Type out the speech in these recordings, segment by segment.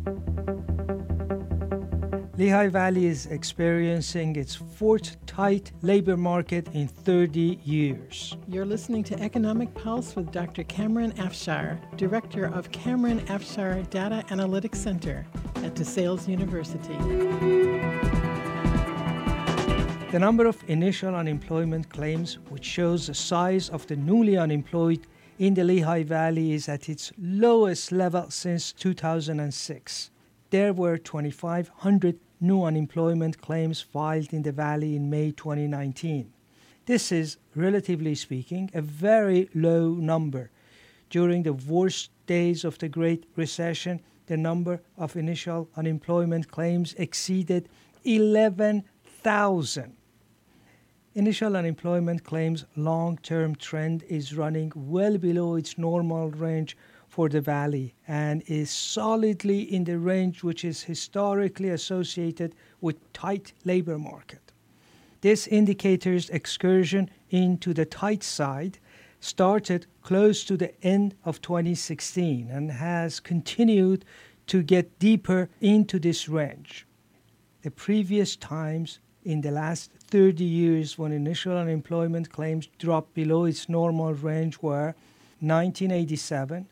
Lehigh Valley is experiencing its fourth tight labor market in 30 years. You're listening to Economic Pulse with Dr. Cameron Afshar, Director of Cameron Afshar Data Analytics Center at DeSales University. The number of initial unemployment claims, which shows the size of the newly unemployed in the Lehigh Valley, is at its lowest level since 2006. There were 2,500 new unemployment claims filed in the Valley in May 2019. This is, relatively speaking, a very low number. During the worst days of the Great Recession, the number of initial unemployment claims exceeded 11,000. Initial unemployment claims' long-term trend is running well below its normal range for the Valley and is solidly in the range which is historically associated with tight labor market. This indicator's excursion into the tight side started close to the end of 2016 and has continued to get deeper into this range. The previous times in the last 30 years when initial unemployment claims dropped below its normal range were 1987,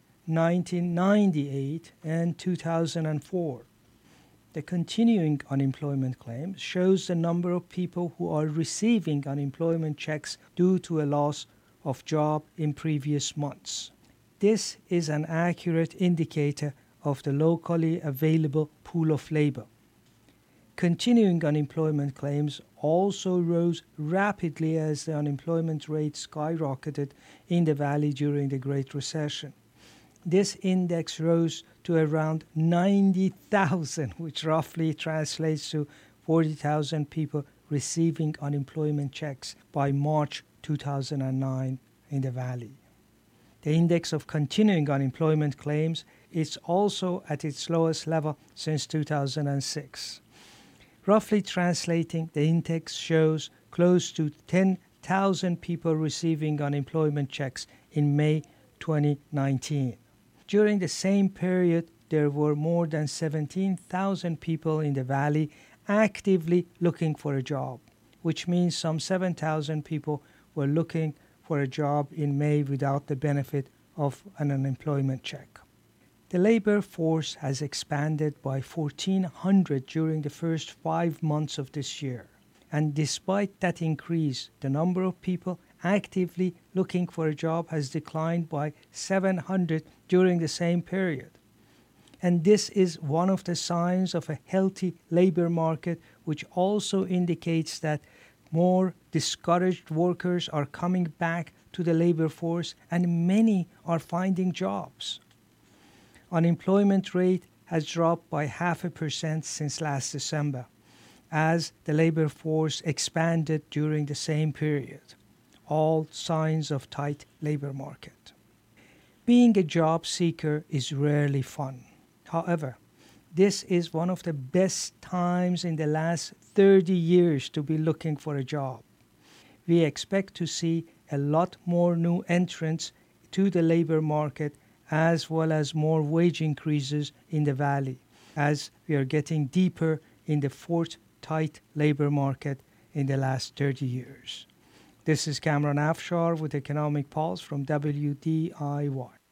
1998, and 2004. The continuing unemployment claim shows the number of people who are receiving unemployment checks due to a loss of job in previous months. This is an accurate indicator of the locally available pool of labor. Continuing unemployment claims also rose rapidly as the unemployment rate skyrocketed in the Valley during the Great Recession. This index rose to around 90,000, which roughly translates to 40,000 people receiving unemployment checks by March 2009 in the Valley. The index of continuing unemployment claims is also at its lowest level since 2006. Roughly translating, the index shows close to 10,000 people receiving unemployment checks in May 2019. During the same period, there were more than 17,000 people in the Valley actively looking for a job, which means some 7,000 people were looking for a job in May without the benefit of an unemployment check. The labor force has expanded by 1,400 during the first 5 months of this year. And despite that increase, the number of people actively looking for a job has declined by 700 during the same period. And this is one of the signs of a healthy labor market, which also indicates that more discouraged workers are coming back to the labor force and many are finding jobs. Unemployment rate has dropped by 0.5% since last December, as the labor force expanded during the same period. All signs of tight labor market. Being a job seeker is rarely fun. However, this is one of the best times in the last 30 years to be looking for a job. We expect to see a lot more new entrants to the labor market as well as more wage increases in the Valley as we are getting deeper in the fourth tight labor market in the last 30 years. This is Cameron Afshar with Economic Pulse from WDIY.